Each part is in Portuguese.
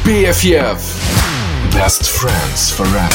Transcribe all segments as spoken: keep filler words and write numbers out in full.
B F F. Best Friends Forever.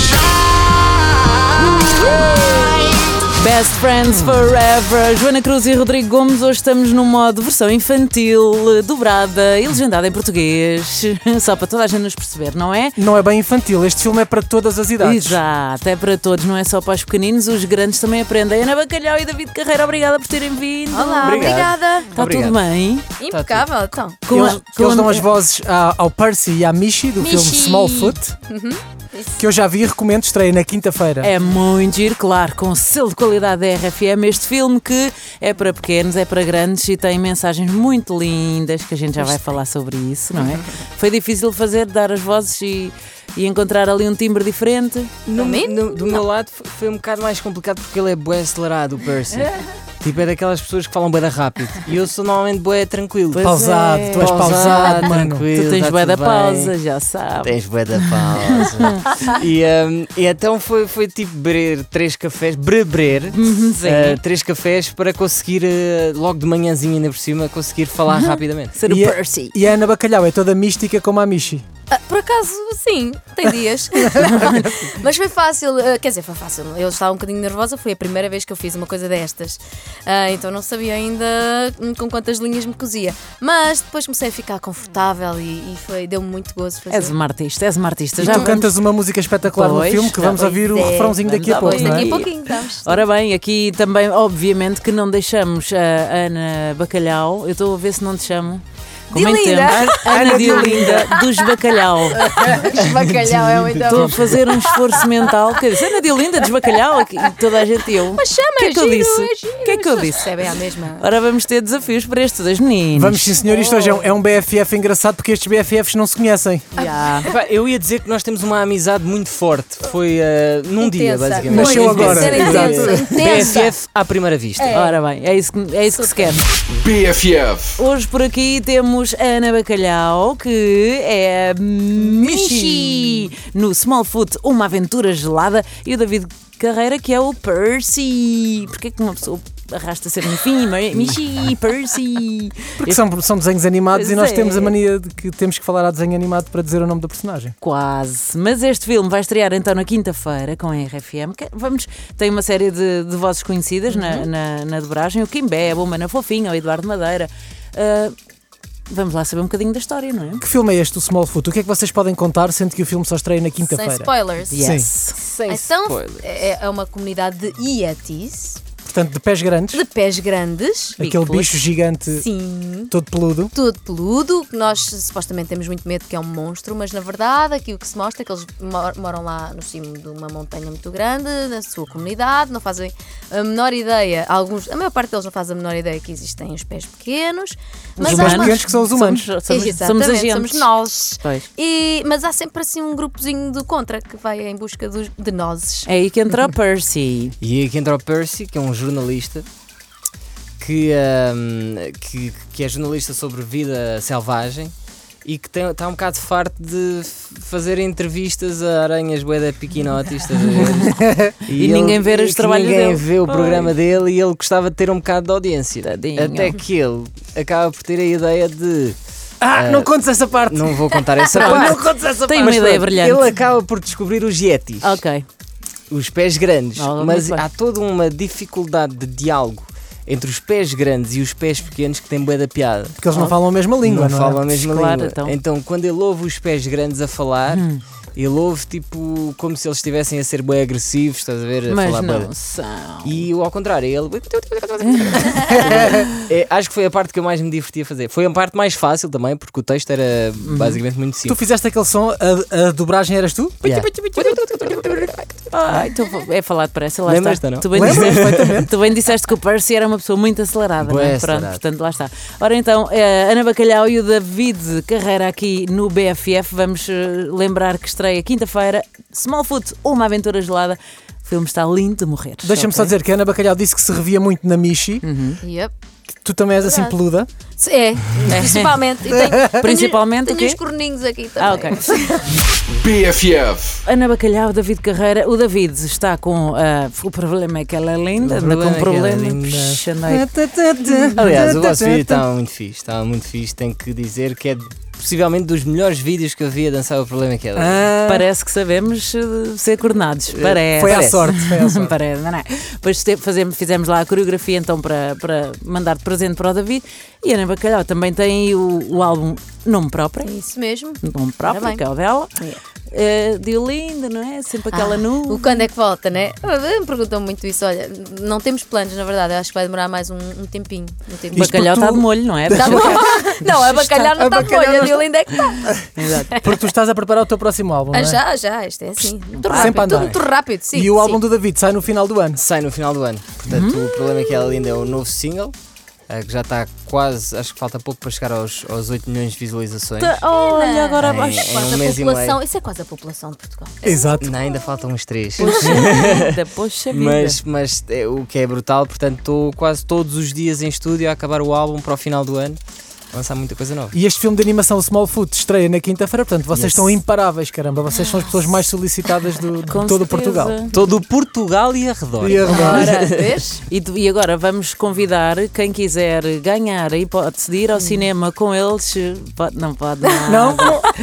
Best Friends Forever. Joana Cruz e Rodrigo Gomes. Hoje estamos no modo versão infantil, dobrada e legendada em português. Só para toda a gente nos perceber, não é? Não é bem infantil, este filme é para todas as idades. Exato, é para todos, não é só para os pequeninos, os grandes também aprendem. Ana Bacalhau e David Carreira, obrigada por terem vindo. Olá, Obrigado. obrigada. Está Obrigado. tudo bem? Impecável, então. Com Eles, a- com eles a- dão as vozes a- ao Percy e à Michi do filme Michi. Smallfoot, Isso. que eu já vi e recomendo, estreia na quinta-feira. É muito giro, claro, com selo de qualidade da R F M. Este filme que é para pequenos, é para grandes e tem mensagens muito lindas, que a gente já vai falar sobre isso, não é? Foi difícil fazer, dar as vozes e, e encontrar ali um timbre diferente. No, mim? no- do meu lado foi, foi um bocado mais complicado porque ele é bué acelerado, o Percy. Tipo, é daquelas pessoas que falam bué da rápido. E eu sou normalmente bué tranquilo. Pois Pausado, é. tu és pausado, mano. tranquilo, Tu tens tá bué da tudo bem. pausa, já sabes. Tens bué da pausa. e, um, e então foi, foi tipo beber três cafés, beber Sim. uh, três cafés para conseguir, uh, logo de manhãzinha ainda por cima, conseguir falar rapidamente. Ser o E a- Percy. E a Ana Bacalhau é toda mística como a Michi. Ah, por acaso, sim, tem dias. Mas foi fácil, ah, quer dizer, foi fácil. Eu estava um bocadinho nervosa, foi a primeira vez que eu fiz uma coisa destas. Ah, então não sabia ainda hum, com quantas linhas me cozia. Mas depois comecei a ficar confortável e, e foi, deu-me muito gozo fazer. És uma artista, és uma artista. E Já tu vamos- cantas uma música espetacular Pois, no filme que já vamos ouvir o pois é. refrãozinho daqui a Vamos pouco, lá, não Daqui é? a pouquinho, vamos. Ora bem, aqui também, obviamente, que não deixamos a Ana Bacalhau. Eu estou a ver se não te chamo. Comentemos. Diolinda. Ana Diolinda dos Bacalhau. Bacalhau é muito Estou bom. a fazer um esforço mental. Que eu disse, Ana Diolinda dos Bacalhau. E toda a gente e eu. Mas chama, O que é que eu giro, disse? é giro. O que é que eu As pessoas disse? percebem a mesma. Ora, vamos ter desafios para estes dois meninos. Vamos sim senhor, isto hoje é um, é um B F F engraçado porque estes B F Fs não se conhecem. Já. Epá, eu ia dizer que nós temos uma amizade muito forte. Foi uh, num dia, Intensa. basicamente. Nasceu Muito agora, intensa, exato. intensa, B intensa. F F à primeira vista. Ora bem, é isso que, é isso que se quer. B F F. Hoje por aqui temos a Ana Bacalhau, que é a Michi no Smallfoot, uma aventura gelada, e o David Carreira, que é o Percy. Porquê que uma pessoa arrasta sempre no fim? Michi, Percy. Porque são, são desenhos animados Pois e nós é. temos a mania de que temos que falar a desenho animado para dizer o nome da personagem. Quase. Mas este filme vai estrear então na quinta-feira com a R F M. Que- Vamos, tem uma série de, de vozes conhecidas na, na, na dobragem. O Kimbé, a Bomana Fofinha, o Eduardo Madeira. Ah, vamos lá saber um bocadinho da história, não é? Que filme é este, o Smallfoot? O que é que vocês podem contar, sendo que o filme só estreia na Sem quinta-feira? spoilers. Yes. Sem Então, spoilers. é é uma comunidade de Yetis, Portanto, de pés grandes, de pés grandes. aquele Bigfoot. bicho gigante Sim. todo peludo. Todo peludo, que nós supostamente temos muito medo que é um monstro, mas na verdade aqui o que se mostra é que eles mor- moram lá no cimo de uma montanha muito grande, na sua comunidade, não fazem a menor ideia, alguns, a maior parte deles não faz a menor ideia que existem os pés pequenos, mas Os há mais uma- pequenos que são os humanos. Somos, somos, somos Exatamente, agentes. somos nós. Pois. E, mas há sempre assim um grupozinho do contra que vai em busca dos- de nozes. É aí que entra o Percy. E aqui entra o Percy, que é um jornalista que, ahm, que, que é jornalista sobre vida selvagem e que está um bocado farto de f- fazer entrevistas a aranhas bué da piquinotes, estás a ver? E ninguém ver os que trabalhos ninguém dele. vê o Pois. programa dele e ele gostava de ter um bocado de audiência. Tadinho. Até que ele acaba por ter a ideia de... Ah, Ah, não contes essa parte! Não vou contar essa Não, parte. não contes essa Tem parte! uma Mas ideia pronto, brilhante. Ele acaba por descobrir os Yetis. Ok. Os pés grandes, Oh, mas muito bem. há toda uma dificuldade de diálogo entre os pés grandes e os pés pequenos que tem bué da piada. Porque eles não falam a mesma língua, não, não falam é? a mesma Claro, língua. então. quando ele ouve os pés grandes a falar, Hum. ele ouve tipo como se eles estivessem a ser bué agressivos, estás a ver? A Mas falar bué não da- são. E o ao contrário, ele. É, acho que foi a parte que eu mais me diverti a fazer. Foi a parte mais fácil também, porque o texto era basicamente muito Tu simples. fizeste aquele som, a, a dobragem eras tu? Yeah. Ah, então é falar depressa, lá Lembras-te, está. não? Tu bem, Lembro disseste, perfeitamente. tu bem disseste que o Percy era uma pessoa muito acelerada, não é? Bué Pronto, acelerado. portanto, lá está. Ora então, eh, Ana Bacalhau e o David Carreira aqui no B F F. Vamos eh, lembrar que estreia quinta-feira Smallfoot, uma aventura gelada. O filme está lindo de morrer. Deixa-me só Ok? dizer que a Ana Bacalhau disse que se revia muito na Michi. Yep. Tu também és assim Verdade. peluda. É, principalmente. E tenho- Principalmente tenho, o quê? tenho uns corninhos aqui também. Ah, ok. B F F. Ana Bacalhau, David Carreira. O David está com. ah, o problema é que ela é linda, O anda com problema é que ela é problema. linda. Puxa, andei- Aliás, o vosso vídeo estava muito fixe, estava muito fixe. Tenho que dizer que é possivelmente dos melhores vídeos que eu vi a dançar o problema que é. Ah, Parece que sabemos eh, ser coordenados. Parece. foi à parece. sorte. Foi à sorte. Parece, não é? Depois te- fazemos, fizemos lá a coreografia então para, para mandar de presente para o David. E a Ana Bacalhau também tem aí o, o álbum Nome Próprio. É isso mesmo. Nome próprio, Ora bem. que é o dela. Eh, Diolinda, não é? Sempre aquela Ah, nu. O quando é que volta, né? Me perguntam muito isso. Olha, não temos planos, na verdade. Eu acho que vai demorar mais um, um tempinho. Um tempinho. Isto Bacalhau porque está tu- de molho, não é? Tá bom. Não, a bacalhau não a está de bacalhau molho. A não Diolinda é que está. Exato. Porque tu estás a preparar o teu próximo álbum, não Ah, é? já, já. Isto é assim. Muito Sempre rápido. a andar. Tudo muito rápido, sim. E o sim. álbum do David sai no final do ano. Sai no final do ano. Portanto, o problema é que ela ainda é o novo single, eh, que já está quase, acho que falta pouco para chegar aos, aos oito milhões de visualizações. Tá, Olha, agora Em- abaixo. em Quase um a mês e população. meio. Isso é quase a população de Portugal. Exato. Não, ainda faltam uns três. Poxa vida, poxa vida. Mas, mas é, o que é brutal, portanto, estou quase todos os dias em estúdio a acabar o álbum para o final do ano, a lançar muita coisa nova. E este filme de animação Smallfoot estreia na quinta-feira, portanto vocês Yes. estão imparáveis, caramba. Vocês são as pessoas mais solicitadas do, de Com todo o certeza. Portugal. Todo o Portugal e arredor. E arredor. Ora, vês? E, tu- e agora vamos convidar quem quiser ganhar a hipótese de ir ao cinema com eles. Pode- não pode nada. Não?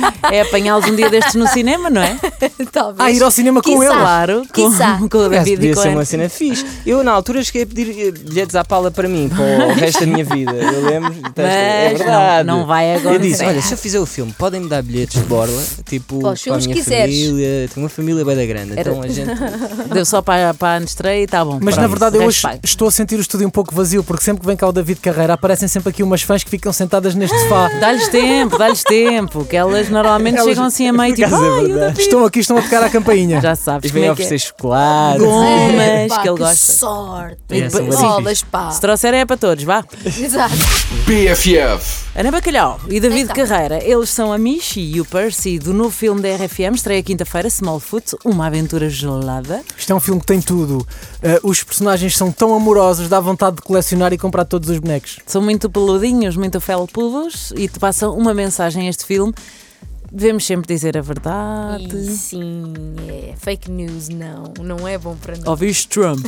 É apanhá-los um dia destes no cinema, não é? Talvez. Ah, ir ao cinema com Quiçá. ele. Claro, com, Quiçá. com o Por acaso David e podia com a ser Ana. uma cena fixe. Eu, na altura, cheguei a pedir eh, bilhetes à pala para mim, para o resto da minha vida. Eu lembro. Então, é Mas verdade. não, não vai agora. Eu disse: olha, se eu fizer o filme, podem-me dar bilhetes de borla, tipo, Para os para a filmes minha que quiseres. família. Tenho uma família bem da grande, Era- então a gente. Deu só para, para a antestreia e está bom. Mas Pronto, na verdade eu o hoje resto paga. estou a sentir o estúdio um pouco vazio, porque sempre que vem cá o David Carreira aparecem sempre aqui umas fãs que ficam sentadas neste sofá. Dá-lhes tempo, dá-lhes tempo, que elas normalmente Elas- chegam assim a meio tipo, acaso é ai, o verdade. David. Estão aqui, estão a tocar à campainha. Já E sabes vem como é que oferecer é. chocolate. Gomas, Pá, que ele gosta. sorte. É, são depois- bué sim. Bolas, pá. Se trouxer é para todos, vá. Exato. B F F. Ana Bacalhau e David Então. Carreira, eles são a Michi e o Percy do novo filme da R F M, estreia quinta-feira, Smallfoot, uma aventura gelada. Isto é um filme que tem tudo. Uh, os personagens são tão amorosos, dá vontade de colecionar e comprar todos os bonecos. São muito peludinhos, muito felpudos e te passam uma mensagem a este filme. Devemos sempre dizer a verdade. E sim, é fake news, não. Não é bom para nós. Ouviste Trump?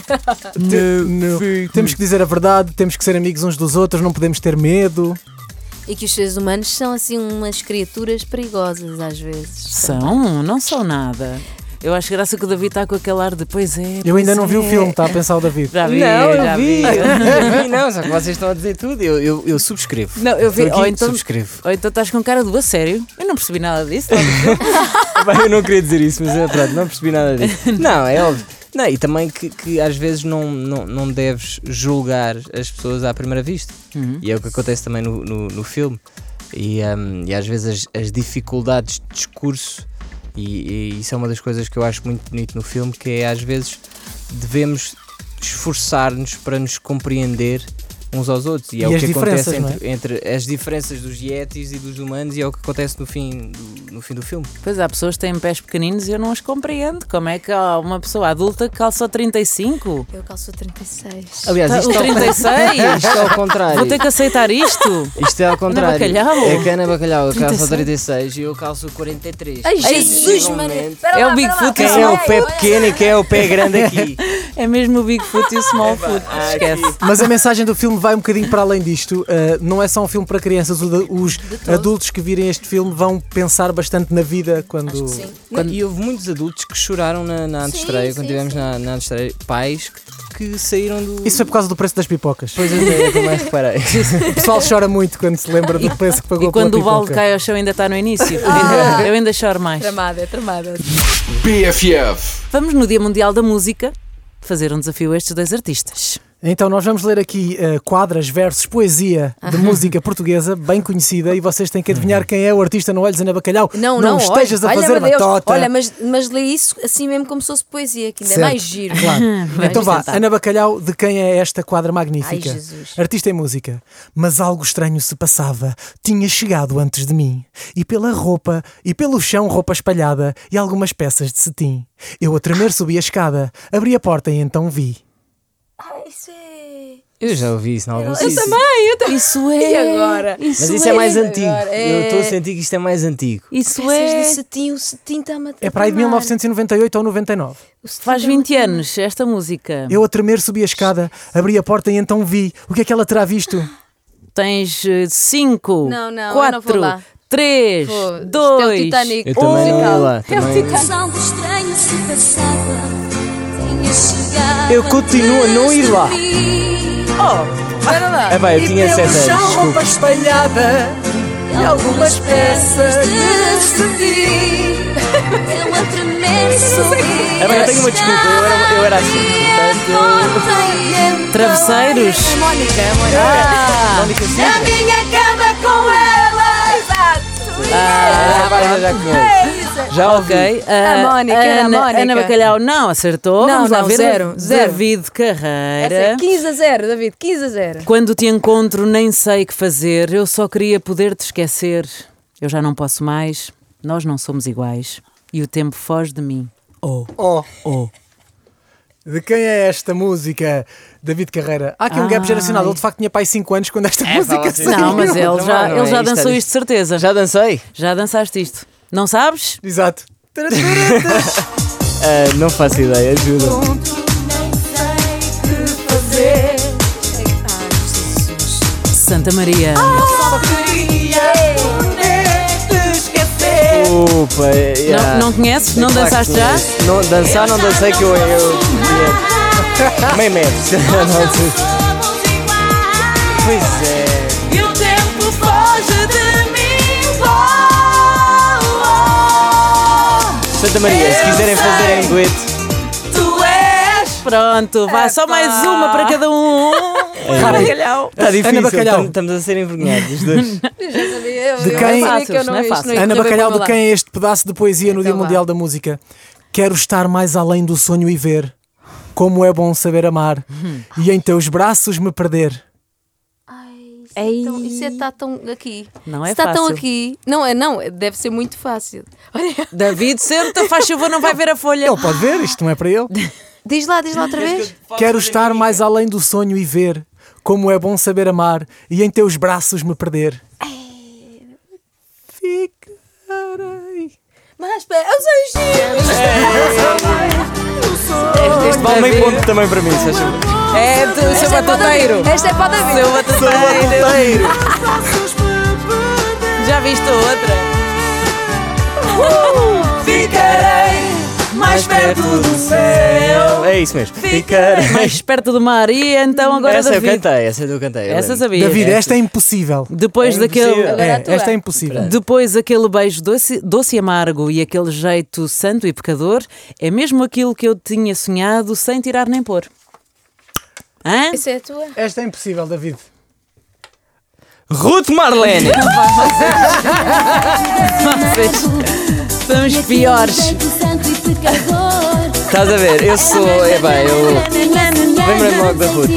Te- não. Temos que dizer a verdade, temos que ser amigos uns dos outros, não podemos ter medo. E que os seres humanos são assim umas criaturas perigosas às vezes. São, não são nada. Eu acho graça que o David está com aquele ar de pois é. Eu ainda pois não vi o é. filme, está a pensar o David. Já vi, Não, já eu vi, vi. eu vi, não, só que vocês estão a dizer tudo, eu, eu, eu subscrevo. Não, eu vi. Estou Ou aqui, então, subscrevo. ou então estás com cara de a sério. Eu não percebi nada disso. lá do filme. Bem, eu não queria dizer isso, mas é, pronto, não percebi nada disso. Não, é óbvio. Não, e também que, que às vezes não, não, não deves julgar as pessoas à primeira vista. Uhum. E é o que acontece também no, no, no filme. E, um, e às vezes as, as dificuldades de discurso, e, e isso é uma das coisas que eu acho muito bonito no filme, que é às vezes devemos esforçar-nos para nos compreender uns aos outros. E é E o as que acontece diferenças, não é? entre, entre as diferenças dos Yetis e dos humanos, e é o que acontece no fim do, no fim do filme. Pois há pessoas que têm pés pequeninos e eu não as compreendo. Como é que há uma pessoa adulta que calça trinta e cinco? Eu calço trinta e seis. Aliás, Tá, isto, o é ao- trinta e seis? isto é ao contrário. Vou ter que aceitar isto? Isto é ao contrário. Bacalhau? É que a Ana Bacalhau calça trinta e seis. trinta e seis e eu calço quarenta e três. Ai, Chega Jesus, um mano. momento- Espera É lá, o espera lá, Bigfoot Quem espera é lá. o pé pequeno e quem é o pé grande aqui? É mesmo o Bigfoot e o Smallfoot. Ah, Esquece. Mas a mensagem do filme vai um bocadinho para além disto. Uh, não é só um filme para crianças. o da- Os todo. adultos que virem este filme vão pensar bastante na vida quando. Acho que sim. Quando... E houve muitos adultos que choraram na, na antestreia, Sim, quando sim, estivemos sim. na, na antestreia. Pais que, que saíram do. Isso é por causa do preço das pipocas. Pois eu, eu também reparei. O pessoal chora muito quando se lembra do preço que pagou E quando pela o balde pipoca. cai ao chão ainda está no início. Ah. Eu ainda choro mais. Tramada, é tramada. B F F. Vamos no Dia Mundial da Música fazer um desafio a estes dois artistas. Então nós vamos ler aqui uh, quadras, versos, poesia de música portuguesa bem conhecida e vocês têm que adivinhar quem é o artista no Olhos Ana Bacalhau. Não, não, estejas olha, a fazer olha-me Deus. batota. Olha, mas, mas lê isso assim mesmo como se fosse poesia, que ainda Certo. é mais giro. Claro. Vais Então vá, tentar. Ana Bacalhau, de quem é esta quadra Ai, magnífica? Jesus. Artista em música. Mas algo estranho se passava. Tinha chegado antes de mim. E pela roupa, e pelo chão roupa espalhada, e algumas peças de cetim. Eu a tremer subi a escada, abri a porta e então vi. Ai, isso é... Eu já ouvi isso em algum Eu sítio. também, eu também. Isso é. E agora? Isso Mas isso é mais Agora, antigo. é- Eu estou a sentir que isto é mais antigo. Isso Peças é. de cetim, o cetim está-me a É para aí de mil novecentos e noventa e oito ou noventa e nove. Faz vinte anos esta música. Eu a tremer subi a escada, abri a porta e então vi. O que é que ela terá visto? Tens cinco, Não, não, eu não vou quatro, lá. três, Pô, isto é o dois, Titanic. Eu também não ia lá. É o também- Titanic. Algo estranho se passava. Tinha chegado Eu continuo a não ir lá. antes de mim. Espera lá. É pá, eu tinha sete anos, desculpa. roupa espalhada e algumas peças de cetim. Eu a tremer sobre É pá, eu tenho uma desculpa, eu era, eu era assim. Portanto, Travesseiros. É Mónica, é Mónica. Ah, Mónica sim. Na minha cama com ela. Exato. Ah, já, já conheço. Já ouvi. ok. A Mónica, era a Ana, Mónica. Ana Bacalhau não acertou. Não, Vamos lá não, ver. zero, zero. David Carreira. quinze a zero, David, quinze a zero. Quando te encontro, nem sei que fazer. Eu só queria poder te esquecer. Eu já não posso mais. Nós não somos iguais. E o tempo foge de mim. Oh, Oh, oh. de quem é esta música? David Carreira. Há aqui um gap Ai. geracional. Ele de facto tinha pai cinco anos quando esta É, música pá, vocês- saiu. Não, mas ele Não, já, não ele é já isto, dançou é isto de certeza. Já dancei? Já dançaste isto. Não sabes? Exato. Ah, não faço ideia, ajuda. Santa Maria. Opa, yeah. Não, não conheces? Não Claro que dançaste já? conheço. Não, dançar não dancei que eu. eu tinha- meio metro. Não sei. Pois é. E o tempo foge de mim. Santa Maria, se quiserem fazer em dueto. Tu és. Pronto, vai só mais uma para cada um. Bacalhau. Está difícil, Ana Bacalhau. estamos- estamos a ser envergonhados os dois. Eu já sabia, eu, De eu quem- sabia que eu não, Não é isto fácil. não ia Ana correr bem Bacalhau, para o de meu quem é este pedaço de poesia no Então Dia vá. Mundial da Música? Quero estar mais além do sonho e ver como é bom saber amar e em teus braços me perder. lado. Ai, isso, Ei. é tão, isso é tá tão aqui. Não é Se está tão fácil. aqui. Não é, não, deve ser muito fácil. Olha, David, senta, faz favor, não vai ver a folha. Ele pode ver, isto não é para ele. diz lá, diz lá outra vez. Quero estar mais além do sonho e ver como é bom saber amar e em teus braços me perder. Ficarei. Mas espera, eu sei Este, este vale meio ponto também para mim, se faz favor. É do seu batateiro. Esta é para o David. Seu batateiro. Já viste a outra? Ficarei mais perto do céu. É isso mesmo. Ficarei. Mais perto do mar. E então agora Essa eu David. cantei, essa eu cantei. eu Essa lembro. sabia. David, esta é impossível. Depois É daquele. impossível. Agora a É, tua. esta é impossível. Depois aquele beijo doce, doce e amargo e aquele jeito santo e pecador, é mesmo aquilo que eu tinha sonhado sem tirar nem pôr. Hã? Essa é a tua? Esta é impossível, David. Ruth Marlene. Vocês são os piores. Santo e pecador. Estás a ver? Eu sou. É bem, eu. Lembra-me logo da Ruth.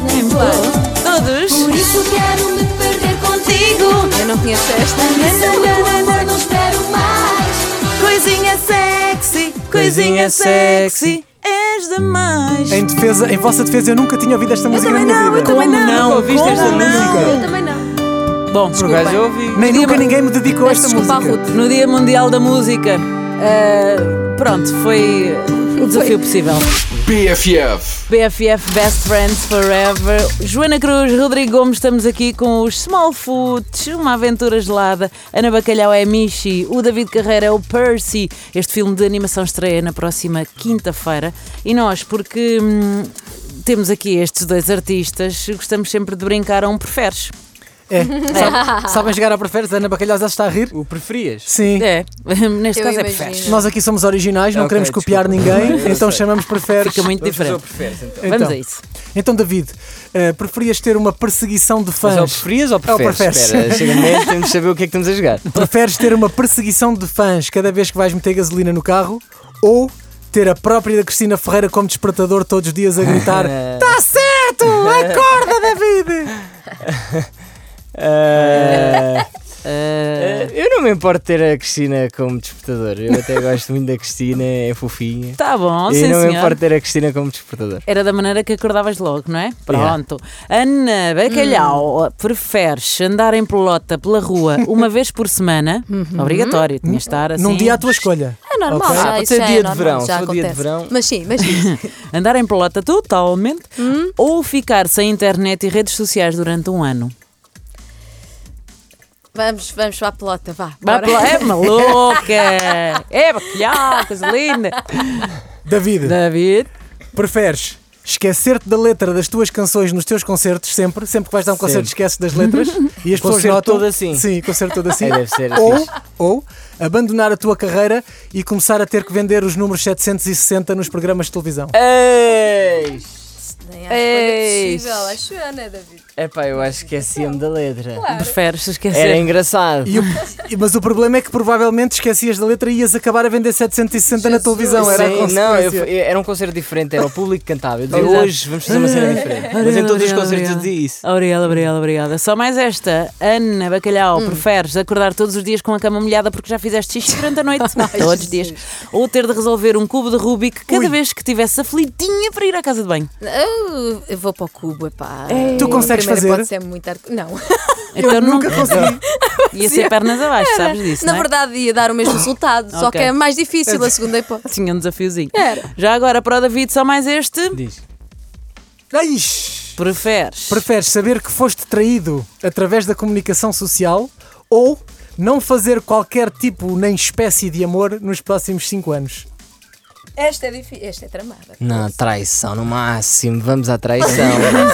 Todos. Por isso quero me perder contigo. Eu não conheço esta. Nesse teu amor não espero mais. Coisinha sexy, coisinha sexy, és demais. Em defesa, em vossa defesa, eu nunca tinha ouvido esta música na minha vida. Como não? ouviste esta Como não? Eu também não. Bom, Por acaso eu ouvi. Nem nunca ninguém me dedicou a esta Peço desculpa à música. Ruth. no Dia Mundial da Música, ah, pronto, foi o desafio possível. B F F. B F F Best Friends Forever. Joana Cruz, Rodrigo Gomes, estamos aqui com os Smallfoot, uma aventura gelada. Ana Bacalhau é Michi, o David Carreira é o Percy. Este filme de animação estreia na próxima quinta-feira. E nós, porque hum, temos aqui estes dois artistas, gostamos sempre de brincar a um preferes. É. Sabe- sabem jogar a preferes? A Ana Bacalhau já se está a rir? O preferias? Sim. É, neste Eu caso é imagino. preferes. Nós aqui somos originais, não Ok, queremos copiar desculpa. ninguém, Eu então sei. chamamos preferes. Fica muito Vamos fazer o diferente. preferes então. Vamos Então. a isso. Então, David, eh, preferias ter uma perseguição de Mas é o fãs? preferias ou É o preferes? preferes. Espera, chega um momento, temos de saber o que é que estamos a jogar. Preferes ter uma perseguição de fãs cada vez que vais meter gasolina no carro ou ter a própria da Cristina Ferreira como despertador todos os dias a gritar Tá certo! Acorda, David! Ah, Ah, ah, eu não me importo de ter a Cristina como despertador. Eu até gosto muito da Cristina, é fofinha. tá bom, e sim não me senhor. importo de ter a Cristina como despertador. Era da maneira que acordavas logo, não é? Pronto. Ana Bacalhau, preferes andar em pelota pela rua uma vez por semana? Obrigatório, tinha de estar assim. Num dia à tua escolha. É normal, Ok. já, Pode isso ser já dia é de normal, verão, já se for dia de acontece. verão. Mas sim, mas sim. Andar em pelota totalmente ou ficar sem internet e redes sociais durante um ano? Vamos, vamos para a pelota, vá. Vá bora. para lá. É maluca! É bacalhau, coisa linda! David, David, preferes esquecer-te da letra das tuas canções nos teus concertos, sempre? Sempre que vais dar um concerto, Sempre. esqueces das letras? E as pessoas Concerto notam. todo assim. Sim, concerto todo assim. É, deve ser ou, fixe. ou abandonar a tua carreira e começar a ter que vender os números setecentos e sessenta nos programas de televisão. Ei! Nem acho Eis. que é possível, acho eu, né, David? Epá, eu acho que esqueci-me da letra. preferes esquecer? Era engraçado. E o- e- mas o problema é que provavelmente esquecias da letra e ias acabar a vender setecentos e sessenta na televisão. Era a Sim, não, eu, consequência. era um concerto diferente, era o público que cantava. Eu dizia, Exato. hoje vamos fazer uma cena diferente. Mas em Obrigada, todos os obrigada, concertos eu obrigada. dizia isso. Obrigada, obrigada, obrigada. Só mais esta. Ana Bacalhau, preferes acordar todos os dias com a cama molhada porque já fizeste xixi durante a noite? Todos os dias. Ou ter de resolver um cubo de Rubik cada Ui. vez que tivesse aflitinha para ir à casa de banho? Eu, eu vou para o cubo, epá. Tu consegues A primeira fazer? Pode ser muito arco... Não. Então nunca consegui. Ia ser pernas abaixo, sabes disso, Na não é? verdade, ia dar o mesmo resultado, só Ok. que é mais difícil a segunda hipótese. Tinha um desafiozinho. Era. Já agora para o David, só mais este. Diz. Ai, Preferes? preferes saber que foste traído através da comunicação social ou não fazer qualquer tipo nem espécie de amor nos próximos cinco anos? Esta é difícil. Esta é tramada. Não, traição no máximo, vamos à traição.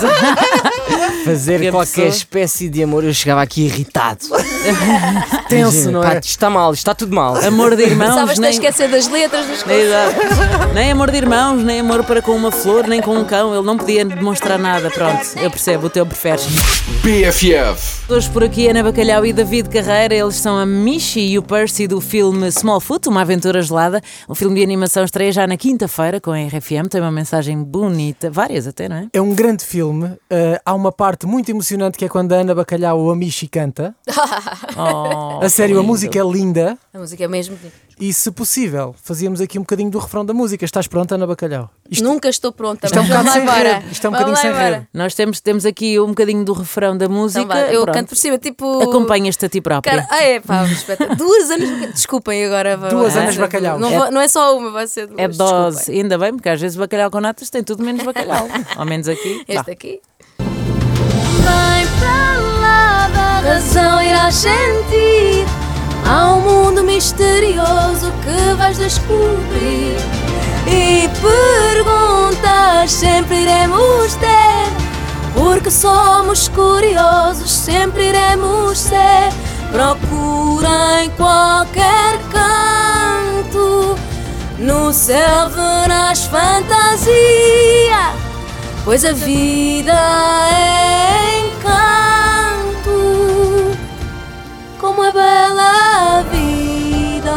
Fazer Que qualquer pessoa. espécie de amor, eu chegava aqui irritado. Tenso, Imagina, não pá, é? isto está mal, isto está tudo mal. Amor de irmãos, Sabes de nem... esquecer das letras das coisas. Exato. Nem amor de irmãos, nem amor para com uma flor, nem com um cão. Ele não podia demonstrar nada. Pronto, eu percebo, o teu preferes. B F F. Hoje por aqui Ana Bacalhau e David Carreira. Eles são a Michi e o Percy do filme Smallfoot, Uma Aventura Gelada. O filme de animação estreia já na quinta-feira com a R F M. Tem uma mensagem bonita, várias até, não é? É um grande filme. Uh, há uma parte muito emocionante que é quando a Ana Bacalhau ou a Michi canta. Oh, A sério, a lindo. música é linda. A música é mesmo bonita. E se possível, fazíamos aqui um bocadinho do refrão da música. Estás pronta, Ana Bacalhau? Isto, Nunca estou pronta, isto é um mas vamos bocado lá sem embora. rede. Isto é um Vamos bocadinho lá sem embora. rede. Nós temos, temos aqui um bocadinho do refrão da música. Então vá, eu Pronto. canto por cima, tipo. Acompanhas-te a ti própria. Cara, ah, é pá, espetáculo. Duas anos. Desculpem agora. vai- Duas vai anos ser- bacalhau. Não, É- vou- não é só uma, vai ser duas. É dose, desculpem. ainda bem, porque às vezes bacalhau com natas tem tudo menos bacalhau. Ao menos aqui. Vá. Este aqui. Vem para lá da razão, irás sentir. Há um mundo misterioso que vais descobrir. E perguntas sempre iremos ter. Porque somos curiosos, sempre iremos ser. Procura em qualquer canto. No céu verás fantasia, pois a vida é encanto, como a bela vida.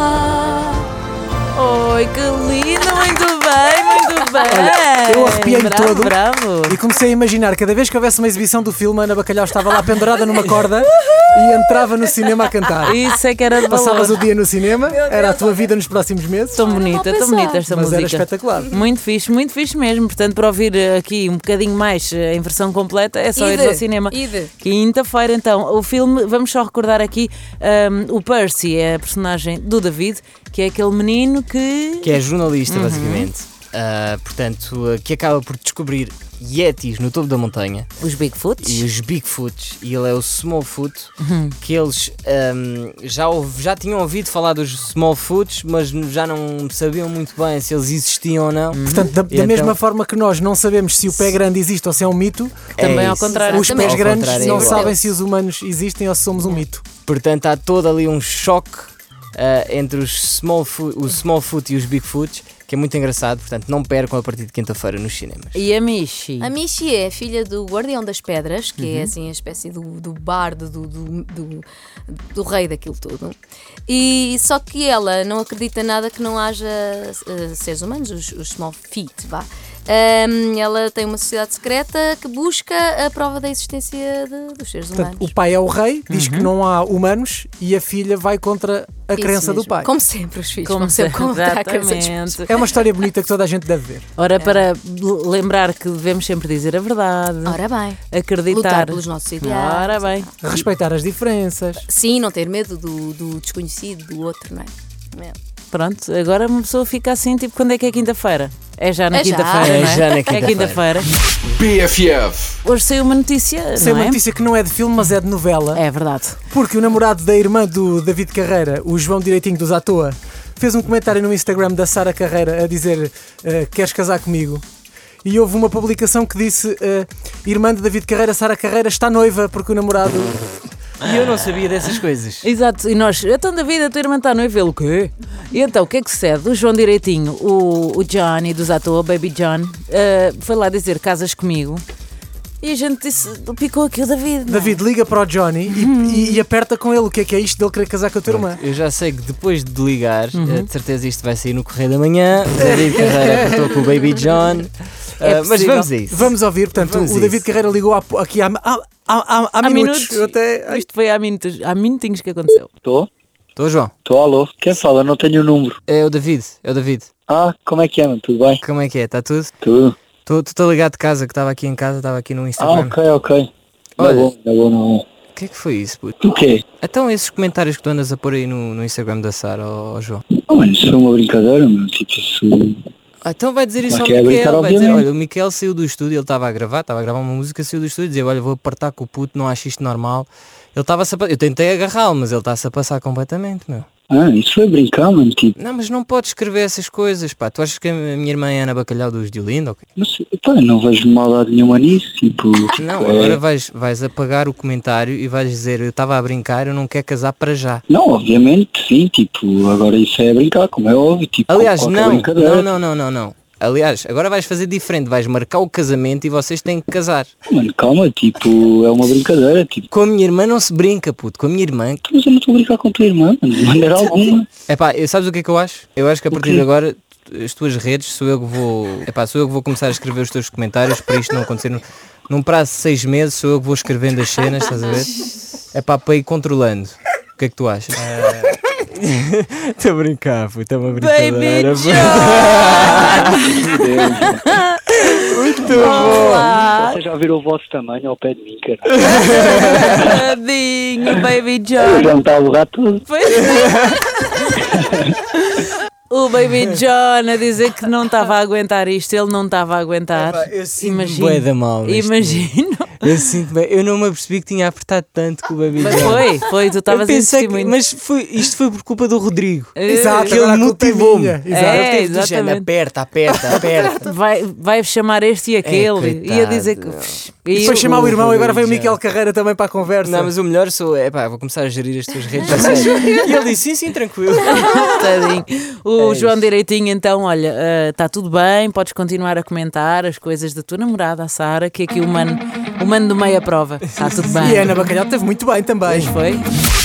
Oi, que lindo, muito bem, muito bem. Olha, eu arrepiei-me bravo, todo. Bravo. E comecei a imaginar, cada vez que houvesse uma exibição do filme, a Ana Bacalhau estava lá pendurada numa corda e entrava no cinema a cantar. Isso é que era de Passavas valor. o dia no cinema, era a tua vida nos próximos meses, Tão bonita, Mal tão bonita esta mas era música. espetacular. Muito fixe, muito fixe mesmo. Portanto, para ouvir eh, aqui um bocadinho mais eh, em versão completa, é só ir Ide, ao cinema. ide. Quinta-feira, então. O filme, vamos só recordar aqui, um, o Percy é a personagem do David, que é aquele menino que. Que é jornalista, basicamente. Ah, portanto, ah, que acaba por descobrir Yetis no topo da montanha Os Bigfoots. e os Bigfoots, e ele é o Smallfoot, que eles ahm, já, ouv- já tinham ouvido falar dos Smallfoots, mas já não sabiam muito bem se eles existiam ou não. Portanto, da, da E então- mesma forma que nós não sabemos se o pé grande existe ou se é um mito, Também É ao isso. contrário. os Exatamente. pés Ao grandes contrário, não é sabem igual. se os humanos existem ou se somos um mito. Portanto, há todo ali um choque ah, entre os Smallfoot, os Smallfoot e os Bigfoots, que é muito engraçado. Portanto, não percam a partir de quinta-feira nos cinemas. E a Michi? A Michi é filha do Guardião das Pedras, que é assim a espécie do, do bardo, do, do, do, do rei daquilo tudo. E só que ela não acredita nada que não haja eh, seres humanos, os, os small feet, vá. Ahm, ela tem uma sociedade secreta que busca a prova da existência de- dos seres Portanto, humanos. o pai é o rei, diz que não há humanos e a filha vai contra a Isso crença do mesmo. pai. Como sempre, os filhos Como vão sempre se- contra a crença dos pais. Exatamente. É uma história bonita que toda a gente deve ver. Ora, para l- lembrar que devemos sempre dizer a verdade, Ora bem, acreditar. lutar pelos nossos ideais. Ora bem. Respeitar as diferenças. Sim, não ter medo do, do desconhecido, do outro, não é? É. Pronto, agora uma pessoa fica assim, tipo, quando é que é quinta-feira? É já na É já. quinta-feira, É não é? já na É quinta-feira. quinta-feira. B F F. Hoje saiu uma notícia, Sei não uma é? notícia que não é de filme, mas é de novela. É verdade. Porque o namorado da irmã do David Carreira, o João Direitinho dos À Toa, fez um comentário no Instagram da Sara Carreira a dizer: eh, queres casar comigo? E houve uma publicação que disse: eh, irmã de David Carreira, Sara Carreira, está noiva porque o namorado. E eu não sabia dessas coisas. Exato, e nós, então David, a tua irmã está noiva, ele o quê? E então, o que é que sucede? O João Direitinho, o, o Johnny dos À Toa, o Baby John, eh, foi lá dizer: casas comigo. E a gente disse: picou aqui o David. não é? David liga para o Johnny e, e- e aperta com ele: o que é que é isto dele querer casar com a tua irmã? Eu já sei que depois de ligar, eh, de certeza isto vai sair no Correio da Manhã. O David Carreira apertou com o Baby John. É Eh, mas possível. vamos a isso. Vamos ouvir, portanto, Vamos o a David isso. Carreira ligou há- aqui há, há, há, há, há Há minutos. minutos. Eu até, ai, Isto foi há minutos, há minutinhos que aconteceu. Estou? Estou, João. Estou, alô? Quem fala? Não tenho o número. É o David. É o David. Ah, como é que é, mano? Tudo bem? Como é que é? Está tudo? Tudo. Tu está ligado de casa, que estava aqui em casa, estava aqui no Ah, Instagram. ok, ok. Não é Olha. bom, não é bom, não é bom. O que é que foi isso, puto? O quê? Então esses comentários que tu andas a pôr aí no, no Instagram da Sara, ó ó, João. Oh, mano, isso foi uma brincadeira, mano. Tipo, isso... Ah, então vai dizer isso Mas ao que é brincar, Miquel, vai dizer, obviamente. olha, o Miquel saiu do estúdio, ele estava a gravar, estava a gravar uma música, saiu do estúdio e dizia, olha, vou apertar com o puto, não acho isto normal. Ele estava-se a pa- eu tentei agarrá-lo, mas ele está-se a passar completamente, meu. Ah, isso foi brincar, mano. Tipo, Não, mas não podes escrever essas coisas, pá. Tu achas que a minha irmã é Ana Bacalhau dos Diolinda? ou quê? não sei, pá, não vejo maldade nenhuma nisso. Tipo, Não, é- agora vais, vais apagar o comentário e vais dizer, eu estava a brincar, eu não quero casar para já. Não, obviamente, sim. Tipo, agora isso é brincar, como é óbvio. Tipo, Aliás, qualquer não, brincadeira. não, não, não, não, não. Aliás, agora vais fazer diferente, vais marcar o casamento e vocês têm que casar. Mano, calma, tipo, é uma brincadeira. Tipo, Com a minha irmã não se brinca, puto. Com a minha irmã. mas eu não estou a brincar com a tua irmã, mano. De maneira alguma. Epá, sabes o que é que eu acho? Eu acho que a partir de agora, as tuas redes, sou eu que vou. Epá, sou eu que vou começar a escrever os teus comentários para isto não acontecer. Num, num prazo de seis meses, sou eu que vou escrevendo as cenas, estás a ver? Epá, para ir controlando. O que é que tu achas? Estou a brincar, puto. É uma Baby brincadeira. John! Olá! Você já virou o vosso tamanho ao pé de mim, cara. Tadinho, Baby Eu John! já me está a borrar tudo. Pois é. O Baby John a dizer que não estava a aguentar isto, ele não estava a aguentar. Eu sinto Imagino. bué da mal neste Imagino. Eu sinto bem. Eu não me apercebi que tinha apertado tanto com o Baby Mas John. foi, foi, tu Eu estavas a pensei insistir que, muito. mas foi, isto foi por culpa do Rodrigo. Exato, Que ele agora a culpa é motivou-me. minha. Exato. É, Ele teve do género, exatamente. aperta, aperta, aperta. Vai, vai chamar este e aquele. coitado. Ia dizer que. E foi chamar o irmão e agora veio o já. Miquel Carreira também para a conversa. Não, mas o melhor sou, é pá, vou começar a gerir as tuas redes sociais. E ele disse, sim, sim, tranquilo. Tadinho. O É João isso. Direitinho, então, olha, está tudo bem, podes continuar a comentar as coisas da tua namorada, a Sara, que aqui o mano, o mano do meio aprova. Está tudo bem. E a Ana Bacalhau teve muito bem também. Pois foi.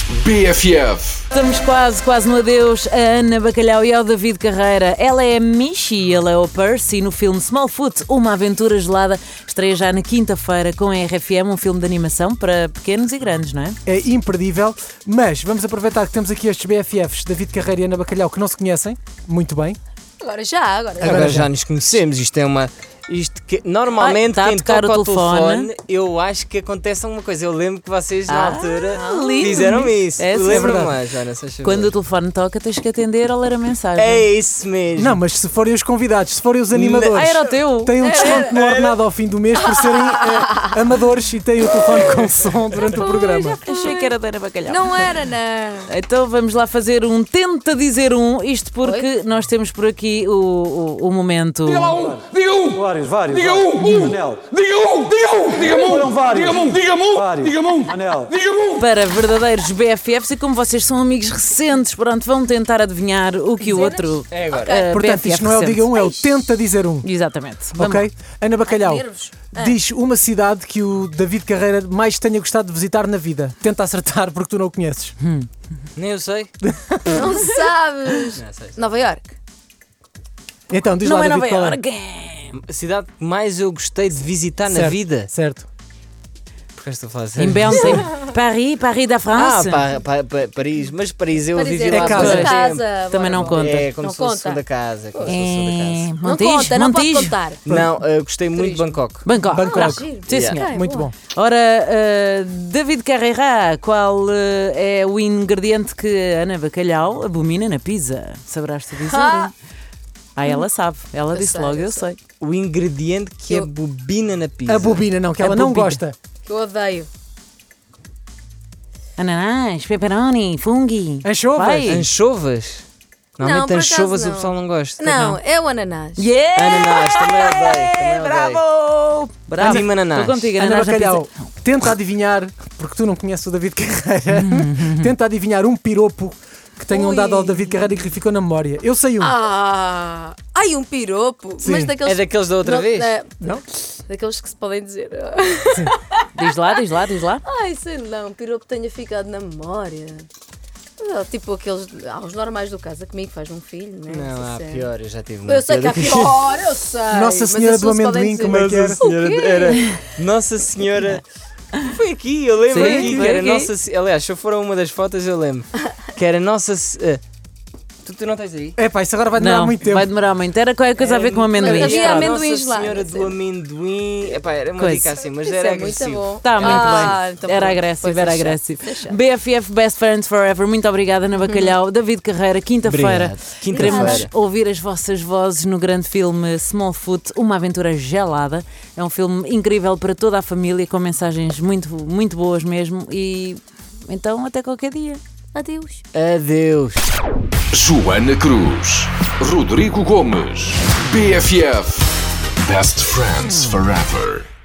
B F F. Estamos quase, quase no adeus a Ana Bacalhau e ao David Carreira. Ela é a Michi, ele é o Percy no filme Smallfoot, Uma Aventura Gelada. Estreia já na quinta-feira com a R F M, um filme de animação para pequenos e grandes, não é? É imperdível, mas vamos aproveitar que temos aqui estes B F Fs, David Carreira e Ana Bacalhau, que não se conhecem muito bem. Agora já, agora já. Agora já. já nos conhecemos, isto é uma... Isto que, normalmente Ai, tá a quem tocar toca o o telefone. telefone, eu acho que acontece alguma coisa. Eu lembro que vocês na Ah, altura lindo. fizeram isso. É, sim, é Lembro-me verdade. mais, Joana, se faz favor. Quando o telefone toca, tens que atender ou ler a mensagem. É isso mesmo. Não, mas se forem os convidados, se forem os animadores, Ah, era o teu? têm um desconto no ordenado ao fim do mês por serem eh, amadores e têm o telefone com som durante o programa. Achei que era da Ana Bacalhau. Não era, não. Então vamos lá fazer um tenta dizer um, isto porque nós temos por aqui o, o, o momento. Diga um! Vários, vários. Diga vários. um! um. Manel. Diga um! Diga um! Diga-me um! Foram vários. Diga-me um! Diga-me um! Vários. Diga-me um! Manel. Diga-me um! Para verdadeiros B F Fs e como vocês são amigos recentes, pronto, vão tentar adivinhar o que o outro. É agora. eh, Portanto, B F F isto não é o recente. diga um, é o tenta dizer um. Exatamente. Vamos Ok? Ana Bacalhau, nervos. Ah. diz uma cidade que o David Carreira mais tenha gostado de visitar na vida. Tenta acertar porque tu não o conheces. Nem eu sei. Não sabes. Não, sei, sei. Nova York. Então, diz Não lá, é David, Nova qual é? Iorque. A cidade que mais eu gostei de visitar na Certo, vida. Certo. Porque estou a falar Em sério. Belém. Paris, Paris da Ah, France. pa, pa, pa, Paris. Mas Paris eu Paris vivi é lá casa. por da muito casa. tempo. Também não bora, conta. É como Não se fosse conta. segunda casa. Como se fosse segunda É... casa. Não Montijo, conta, não pode Montijo. contar. Não, eu gostei muito de Turismo. Bangkok. Bangkok. Bangkok. Ah, giro. Sim, Yeah. senhor. Ok, Muito boa. bom. Ora, eh, David Carreira, qual eh, é o ingrediente que a Ana Bacalhau abomina na pizza? Sabrás tu dizer? Ah. Ah, ela sabe. Ela Eu disse sei, logo, eu eu sei. O ingrediente que Eu- é bobina na pizza. A bobina não, que A ela não bobina. gosta. Que eu odeio. Ananás, pepperoni, fungi. Anchovas. Vai. Anchovas? Normalmente por acaso anchovas não. o pessoal não gosta. Não, é o ananás. Yeah! Ananás, também odeio. Também odeio. Bravo! Bravo! Time ananás. Estou contigo, Ana ananás na Bacalhau, pizza. tenta adivinhar, porque tu não conheces o David Carreira, tenta adivinhar um piropo que tenham Ui. dado ao David Carreira e que lhe ficou na memória. Eu sei um. Ah! Ai, um piropo. Sim. Mas daqueles. É daqueles da outra não, vez? é, Não? daqueles que se podem dizer. Diz lá, diz lá, diz lá. Ai, sei lá, um piropo que tenha ficado na memória. Ah, tipo aqueles. Ah, os normais do casa comigo faz um filho, né? Não, há Essa é- pior, eu já tive muito Eu sei que há pior, eu sei. Nossa mas Senhora as do pessoas podem Amendoim, dizer. como é que era? Nossa Senhora, quê? era Nossa Senhora. Foi aqui, eu lembro Sim, aqui foi que era aqui. Nossa Se- Aliás, se eu for a uma das fotos, eu lembro que era Nossa Se- eh, tu, tu não tens aí? É pá, isso agora vai demorar Não, muito tempo. vai demorar muito. Era qualquer coisa a ver com amendoim. Havia Era amendoins Nossa lá, Senhora quer do dizer. Amendoim. Epá, era uma Coisa. dica assim, mas Isso era é muito agressivo. bom. Está muito Ah, bem. então Era pronto. agressivo, Pois era é chato, agressivo. é chato. B F F Best Friends Forever, muito obrigada, Ana Bacalhau. David Carreira, quinta-feira. Obrigado. Quinta-feira. Queremos ouvir as vossas vozes no grande filme Smallfoot, Uma Aventura Gelada. É um filme incrível para toda a família, com mensagens muito, muito boas mesmo. E então, até qualquer dia. Adeus. Adeus. Joana Cruz, Rodrigo Gomes, B F F. Best Friends Forever.